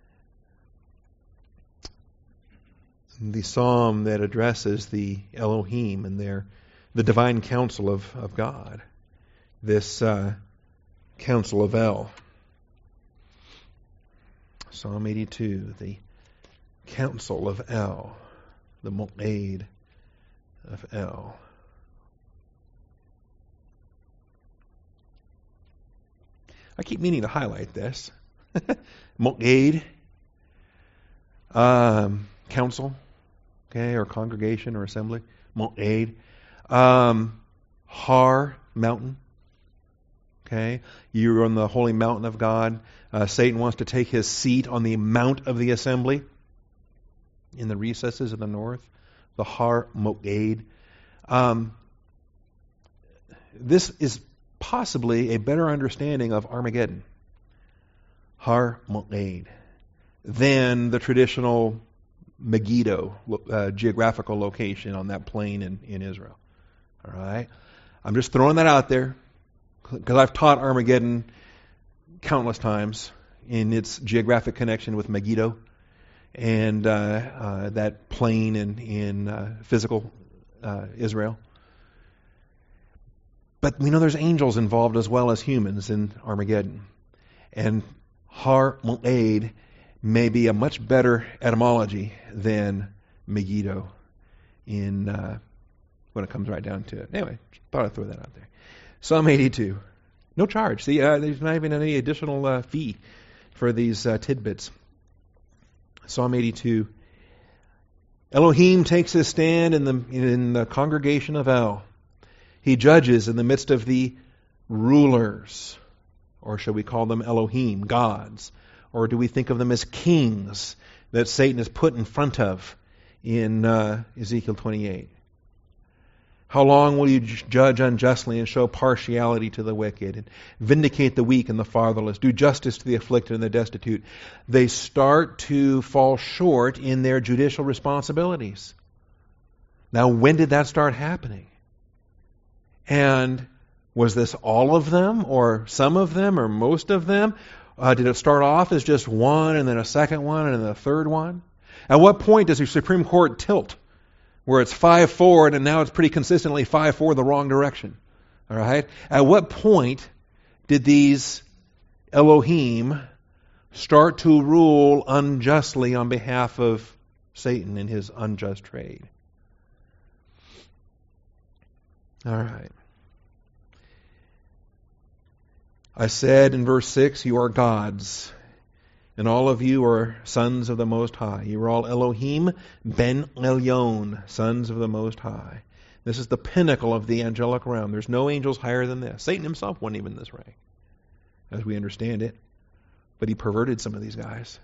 the psalm that addresses the Elohim and their the divine counsel of, of God. This uh, counsel of El. Psalm eighty-two, the counsel of El, the Mo'ed of El. I keep meaning to highlight this. Mo'ed, um, council, okay, or congregation or assembly. Mo'ed. Um, Har, mountain. Okay, you're on the holy mountain of God. Uh, Satan wants to take his seat on the mount of the assembly in the recesses of the north, the Har Mo'ed. Um, this is possibly a better understanding of Armageddon, Har Mo'ed, than the traditional Megiddo uh, geographical location on that plain in, in Israel. All right, I'm just throwing that out there because I've taught Armageddon countless times in its geographic connection with Megiddo and uh, uh, that plain in, in uh, physical uh, Israel. But we know there's angels involved as well as humans in Armageddon. And Har Mo'ed may be a much better etymology than Megiddo in uh, when it comes right down to it. Anyway, thought I'd throw that out there. Psalm eighty-two. No charge. See, uh, there's not even any additional uh, fee for these uh, tidbits. Psalm eighty-two. Elohim takes his stand in the in the congregation of El. He judges in the midst of the rulers, or shall we call them Elohim, gods, or do we think of them as kings that Satan is put in front of in uh, Ezekiel twenty-eight? How long will you judge unjustly and show partiality to the wicked and vindicate the weak and the fatherless, do justice to the afflicted and the destitute? They start to fall short in their judicial responsibilities. Now, when did that start happening? And was this all of them, or some of them, or most of them? Uh, did it start off as just one, and then a second one, and then a third one? At what point does the Supreme Court tilt, where it's five forward, and now it's pretty consistently five four the wrong direction? All right. At what point did these Elohim start to rule unjustly on behalf of Satan in his unjust trade? All right. I said in verse six, you are gods, and all of you are sons of the Most High. You are all Elohim ben Elyon, sons of the Most High. This is the pinnacle of the angelic realm. There's no angels higher than this. Satan himself wasn't even this rank, as we understand it. But he perverted some of these guys.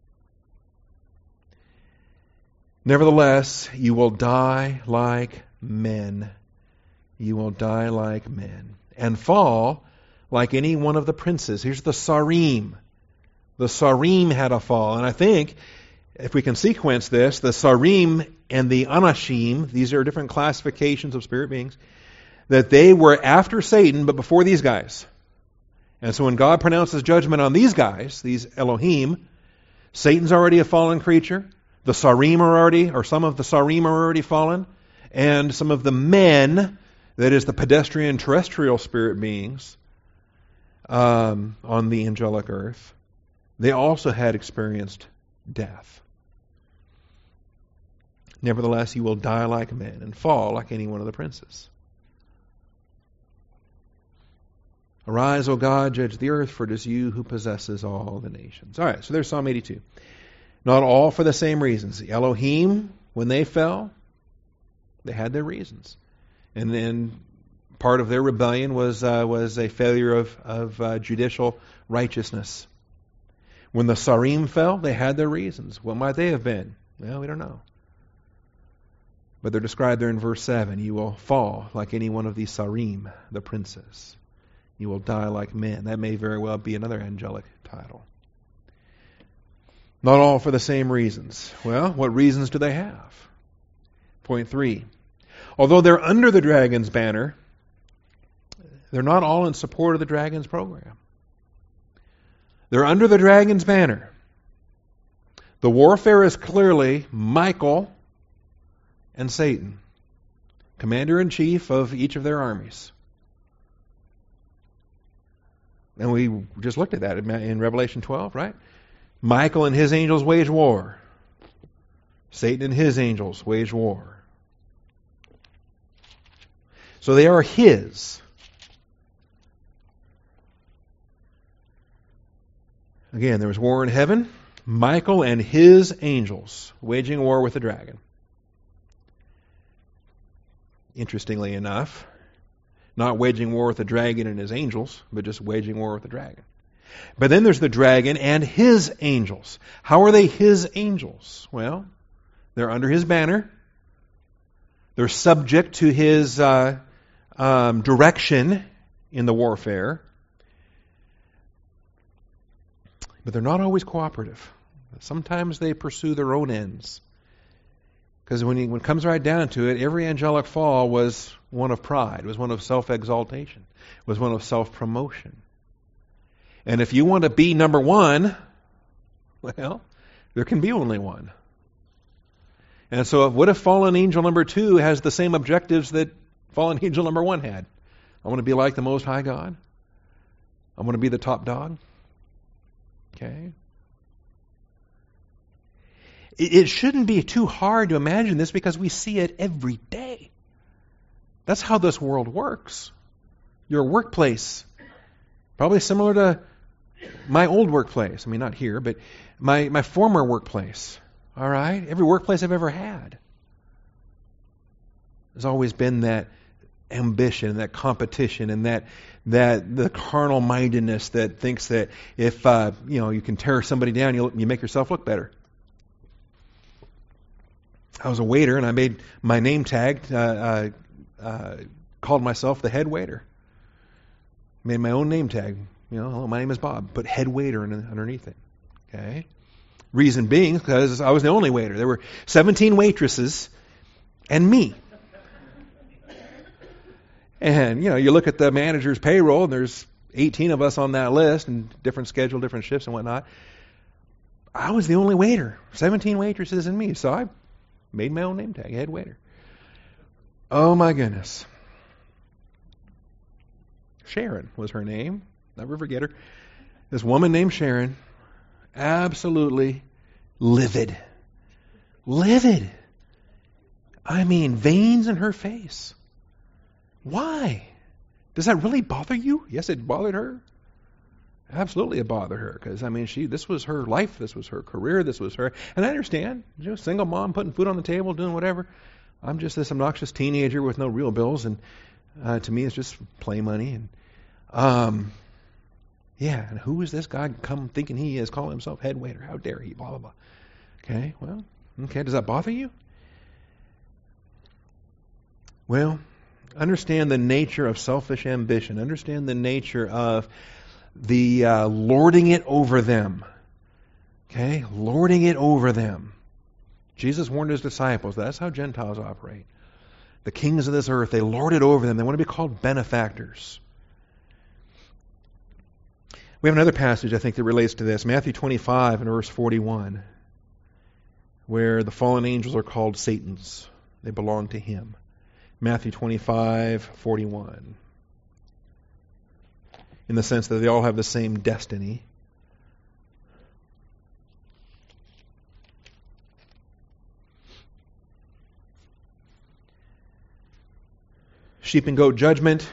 Nevertheless, you will die like men. You will die like men. And fall like any one of the princes. Here's the Sarim. The Sarim had a fall. And I think, if we can sequence this, the Sarim and the Anashim, these are different classifications of spirit beings, that they were after Satan, but before these guys. And so when God pronounces judgment on these guys, these Elohim, Satan's already a fallen creature. The Sarim are already, or some of the Sarim are already fallen. and some of the men, that is the pedestrian terrestrial spirit beings um, on the angelic earth, they also had experienced death. Nevertheless, you will die like men and fall like any one of the princes. Arise, O God, judge the earth, for it is you who possesses all the nations. All right, so there's Psalm eighty-two. Not all for the same reasons. The Elohim, when they fell, they had their reasons. And then part of their rebellion was uh, was a failure of, of uh, judicial righteousness. When the Sarim fell, they had their reasons. What might they have been? Well, we don't know. But they're described there in verse seven. You will fall like any one of these Sarim, the princes. You will die like men. That may very well be another angelic title. Not all for the same reasons. Well, what reasons do they have? Point three. Although they're under the dragon's banner, they're not all in support of the dragon's program. They're under the dragon's banner. The warfare is clearly Michael and Satan, commander-in-chief of each of their armies. And we just looked at that in Revelation twelve, right? Michael and his angels wage war. Satan and his angels wage war. So they are his. Again, there was war in heaven. Michael and his angels waging war with the dragon. Interestingly enough, not waging war with the dragon and his angels, but just waging war with the dragon. But then there's the dragon and his angels. How are they his angels? Well, they're under his banner. They're subject to his uh, um, direction in the warfare. But they're not always cooperative. Sometimes they pursue their own ends. Because when, when it comes right down to it, every angelic fall was one of pride, was one of self-exaltation, was one of self-promotion. And if you want to be number one, well, there can be only one. And so what if fallen angel number two has the same objectives that fallen angel number one had? I want to be like the Most High God. I want to be the top dog. Okay. It shouldn't be too hard to imagine this because we see it every day. That's how this world works. Your workplace, probably similar to my old workplace. I mean, not here, but my, my former workplace. All right? Every workplace I've ever had. There's always been that ambition, that competition, and that that the carnal mindedness that thinks that if uh, you know you can tear somebody down, you you make yourself look better. I was a waiter, and I made my name tag, uh, uh, uh, called myself the head waiter. Made my own name tag. You know, hello, my name is Bob. Put head waiter in, underneath it. Okay. Reason being, because I was the only waiter. There were seventeen waitresses and me. And, you know, you look at the manager's payroll, and there's eighteen of us on that list, and different schedule, different shifts and whatnot. I was the only waiter. seventeen waitresses and me. So I made my own name tag, head waiter. Oh, my goodness. Sharon was her name. Never forget her. This woman named Sharon, absolutely livid. Livid. I mean, veins in her face. Why? Does that really bother you? Yes, it bothered her. Absolutely it bothered her because, I mean, she this was her life, this was her career, this was her. And I understand, you know, single mom, putting food on the table, doing whatever. I'm just this obnoxious teenager with no real bills, and uh, to me it's just play money. And um, yeah, and who is this guy come thinking he is, calling himself head waiter? How dare he, blah, blah, blah. Okay, well, okay, does that bother you? Well, understand the nature of selfish ambition. Understand the nature of the uh, lording it over them. Okay? Lording it over them. Jesus warned his disciples. That's how Gentiles operate. The kings of this earth, they lord it over them. They want to be called benefactors. We have another passage, I think, that relates to this. Matthew twenty-five and verse forty-one, where the fallen angels are called Satan's. They belong to him. Matthew twenty-five forty-one. In the sense that they all have the same destiny. Sheep and goat judgment.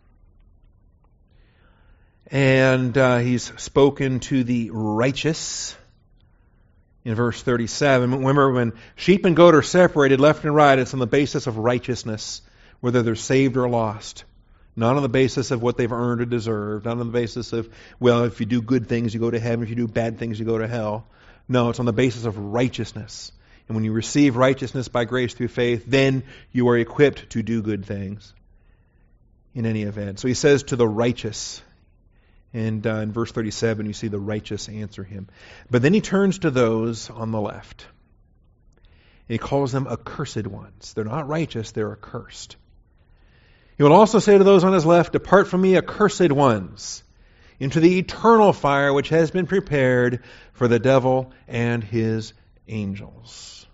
And uh, he's spoken to the righteous in verse thirty-seven. Remember, when sheep and goat are separated left and right, it's on the basis of righteousness, whether they're saved or lost. Not on the basis of what they've earned or deserved. Not on the basis of, well, if you do good things, you go to heaven. If you do bad things, you go to hell. No, it's on the basis of righteousness. And when you receive righteousness by grace through faith, then you are equipped to do good things in any event. So he says to the righteous, and uh, in verse thirty-seven, you see the righteous answer him. But then he turns to those on the left. And he calls them accursed ones. They're not righteous, they're accursed. He will also say to those on his left, depart from me, accursed ones, into the eternal fire which has been prepared for the devil and his angels.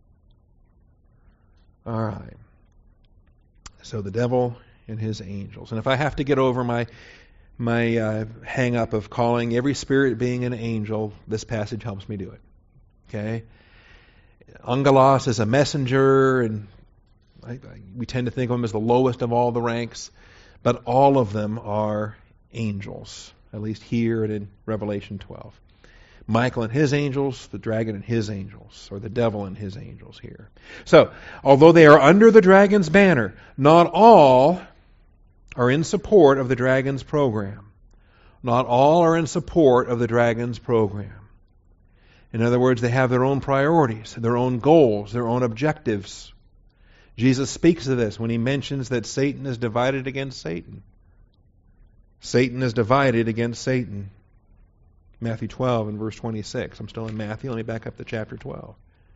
All right. So the devil and his angels. And if I have to get over my my uh, hang-up of calling every spirit being an angel, this passage helps me do it. Okay? Angelos is a messenger, and I, I, we tend to think of him as the lowest of all the ranks, but all of them are angels, at least here and in Revelation twelve. Michael and his angels, the dragon and his angels, or the devil and his angels here. So, although they are under the dragon's banner, not all are in support of the dragon's program. Not all are in support of the dragon's program. In other words, they have their own priorities, their own goals, their own objectives. Jesus speaks of this when he mentions that Satan is divided against Satan. Satan is divided against Satan. Matthew twelve and verse twenty-six. I'm still in Matthew. Let me back up to chapter twelve.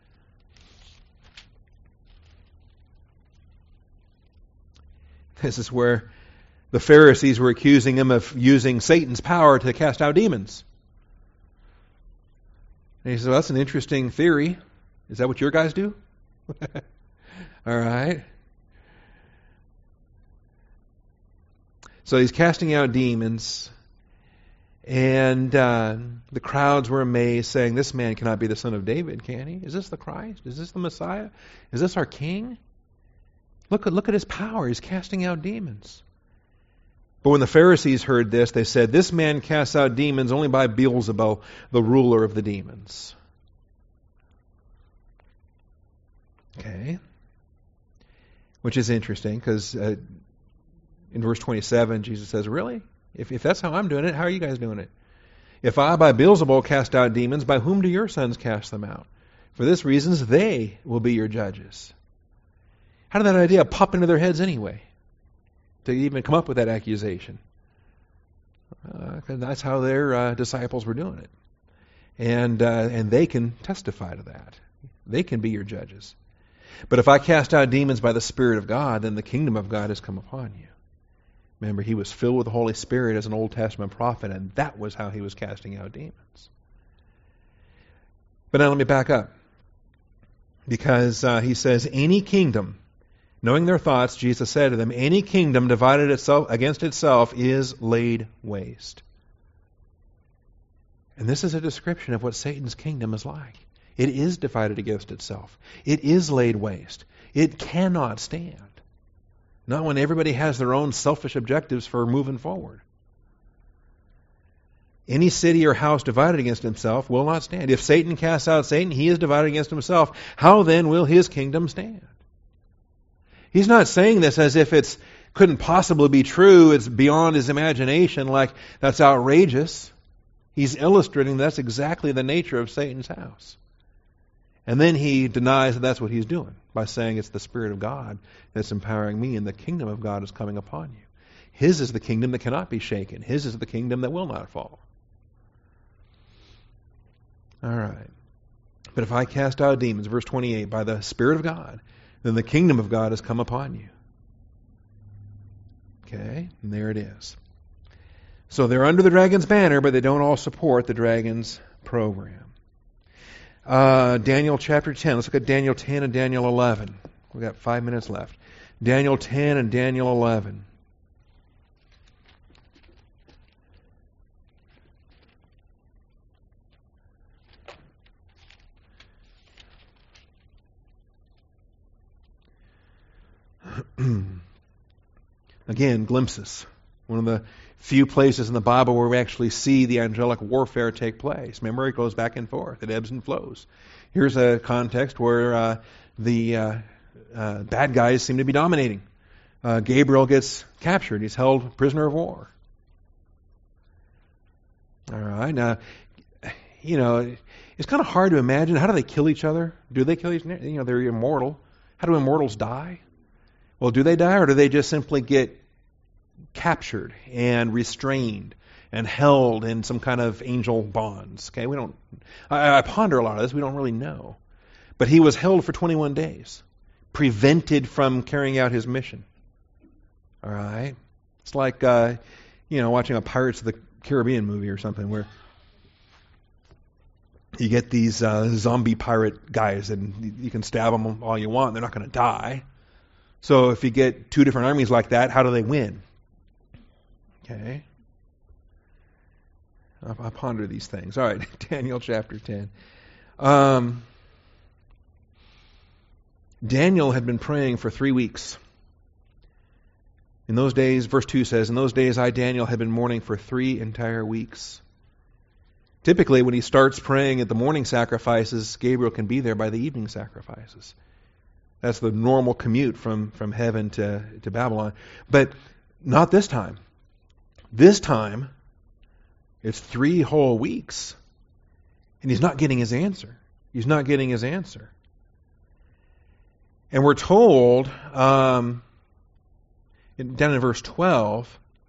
This is where the Pharisees were accusing him of using Satan's power to cast out demons. And he says, well, that's an interesting theory. Is that what your guys do? All right. So he's casting out demons. And uh, the crowds were amazed, saying, this man cannot be the son of David, can he? Is this the Christ? Is this the Messiah? Is this our king? Look at, look at his power. He's casting out demons. But when the Pharisees heard this, they said, this man casts out demons only by Beelzebul, the ruler of the demons. Okay. Which is interesting, because uh, in verse twenty-seven, Jesus says, really? If, if that's how I'm doing it, how are you guys doing it? If I by Beelzebul cast out demons, by whom do your sons cast them out? For this reason, they will be your judges. How did that idea pop into their heads anyway? To even come up with that accusation. Uh, 'cause that's how their uh, disciples were doing it. And, uh, and they can testify to that. They can be your judges. But if I cast out demons by the Spirit of God, then the kingdom of God has come upon you. Remember, he was filled with the Holy Spirit as an Old Testament prophet, and that was how he was casting out demons. But now let me back up. Because uh, he says, any kingdom, knowing their thoughts, Jesus said to them, any kingdom divided itself against itself is laid waste. And this is a description of what Satan's kingdom is like. It is divided against itself. It is laid waste. It cannot stand. Not when everybody has their own selfish objectives for moving forward. Any city or house divided against himself will not stand. If Satan casts out Satan, he is divided against himself. How then will his kingdom stand? He's not saying this as if it's couldn't possibly be true. It's beyond his imagination, like that's outrageous. He's illustrating that's exactly the nature of Satan's house. And then he denies that that's what he's doing by saying it's the Spirit of God that's empowering me and the kingdom of God is coming upon you. His is the kingdom that cannot be shaken. His is the kingdom that will not fall. All right. But if I cast out demons, verse twenty-eight, by the Spirit of God, then the kingdom of God has come upon you. Okay, and there it is. So they're under the dragon's banner, but they don't all support the dragon's program. Uh, Daniel chapter ten. Let's look at Daniel ten and Daniel eleven. We've got five minutes left. Daniel ten and Daniel eleven. Again, glimpses. One of the few places in the Bible where we actually see the angelic warfare take place. Remember, it goes back and forth. It ebbs and flows. Here's a context where uh, the uh, uh, bad guys seem to be dominating. Uh, Gabriel gets captured. He's held prisoner of war. All right. Now, you know, it's kind of hard to imagine. How do they kill each other? Do they kill each other? You know, they're immortal. How do immortals die? Well, do they die, or do they just simply get captured and restrained and held in some kind of angel bonds? Okay, we don't. I, I ponder a lot of this. We don't really know. But he was held for twenty-one days, prevented from carrying out his mission. All right, it's like uh, you know watching a Pirates of the Caribbean movie or something where you get these uh, zombie pirate guys, and you can stab them all you want; they're not going to die. So if you get two different armies like that, how do they win? Okay. I, I ponder these things. All right, Daniel chapter ten. Um, Daniel had been praying for three weeks. In those days, verse two says, in those days I, Daniel, had been mourning for three entire weeks. Typically, when he starts praying at the morning sacrifices, Gabriel can be there by the evening sacrifices. That's the normal commute from, from heaven to, to Babylon. But not this time. This time, it's three whole weeks. And he's not getting his answer. He's not getting his answer. And we're told, um, in, down in verse twelve,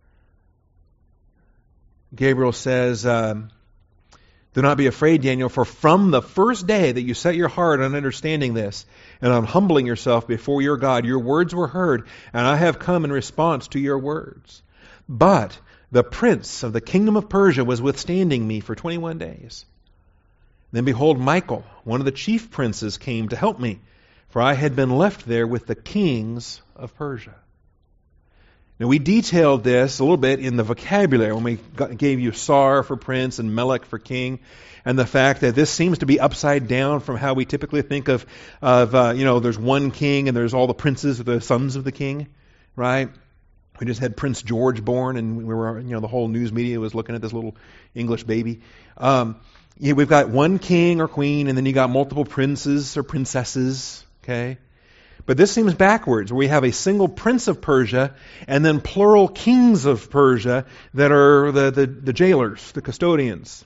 Gabriel says, um, do not be afraid, Daniel, for from the first day that you set your heart on understanding this and on humbling yourself before your God, your words were heard, and I have come in response to your words. But the prince of the kingdom of Persia was withstanding me for twenty-one days. Then behold, Michael, one of the chief princes, came to help me, for I had been left there with the kings of Persia. Now, we detailed this a little bit in the vocabulary when we got, gave you Sar for prince and Melech for king, and the fact that this seems to be upside down from how we typically think of, of uh, you know, there's one king and there's all the princes or the sons of the king, right? We just had Prince George born, and we were, you know, the whole news media was looking at this little English baby. Um, yeah, we've got one king or queen, and then you got multiple princes or princesses, okay? But this seems backwards, where we have a single prince of Persia and then plural kings of Persia that are the, the, the jailers, the custodians.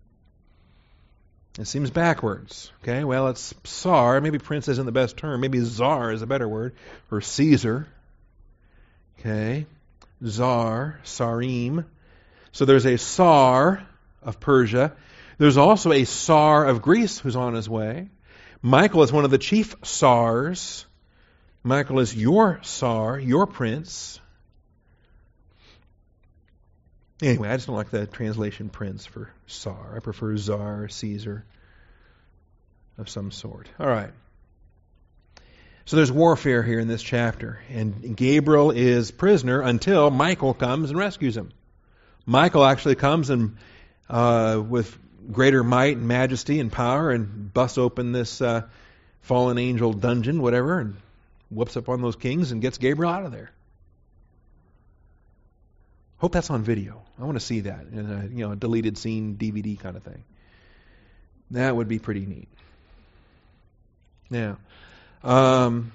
It seems backwards. Okay, well, it's Tsar. Maybe prince isn't the best term. Maybe Tsar is a better word, or Caesar. Okay, Tsar, Sarim. So there's a Tsar of Persia. There's also a Tsar of Greece who's on his way. Michael is one of the chief Tsars. Michael is your Tsar, your prince. Anyway, I just don't like the translation prince for Tsar. I prefer Tsar, Caesar, of some sort. All right. So there's warfare here in this chapter. And Gabriel is prisoner until Michael comes and rescues him. Michael actually comes and uh, with greater might and majesty and power and busts open this uh, fallen angel dungeon, whatever, and whoops up on those kings and gets Gabriel out of there. Hope that's on video. I want to see that in a you know a deleted scene D V D kind of thing. That would be pretty neat. Now, um,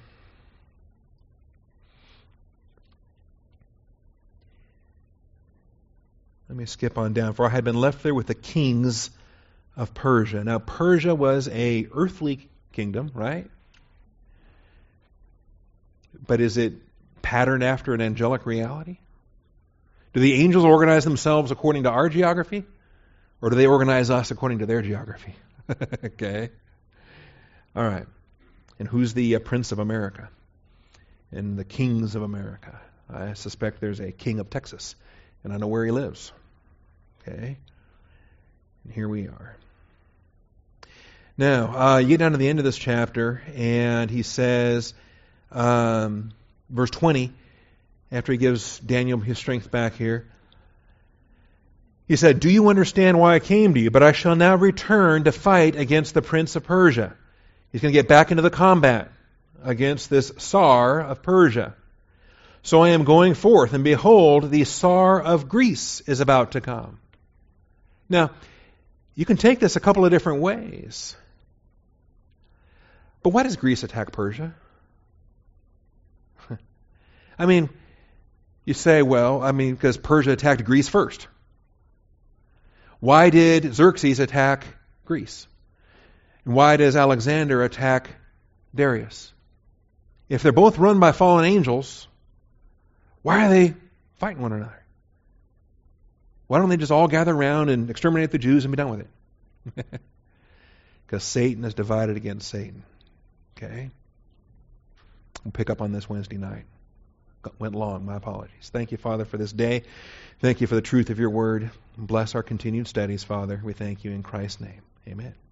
let me skip on down. For I had been left there with the kings of Persia. Now, Persia was a earthly kingdom, right? But is it patterned after an angelic reality? Do the angels organize themselves according to our geography? Or do they organize us according to their geography? Okay. All right. And who's the uh, Prince of America? And the kings of America? I suspect there's a king of Texas. And I know where he lives. Okay. And here we are. Now, uh, you get down to the end of this chapter, and he says, um, verse twenty, after he gives Daniel his strength back here, he said, "Do you understand why I came to you? But I shall now return to fight against the prince of Persia." He's going to get back into the combat against this Tsar of Persia. "So I am going forth, and behold, the Tsar of Greece is about to come." Now, you can take this a couple of different ways. But why does Greece attack Persia? I mean, you say, well, I mean, because Persia attacked Greece first. Why did Xerxes attack Greece? And why does Alexander attack Darius? If they're both run by fallen angels, why are they fighting one another? Why don't they just all gather around and exterminate the Jews and be done with it? Because Satan is divided against Satan. Okay? We'll pick up on this Wednesday night. Went long, my apologies. Thank you, Father, for this day. Thank you for the truth of your word. Bless our continued studies, Father. We thank you in Christ's name. Amen.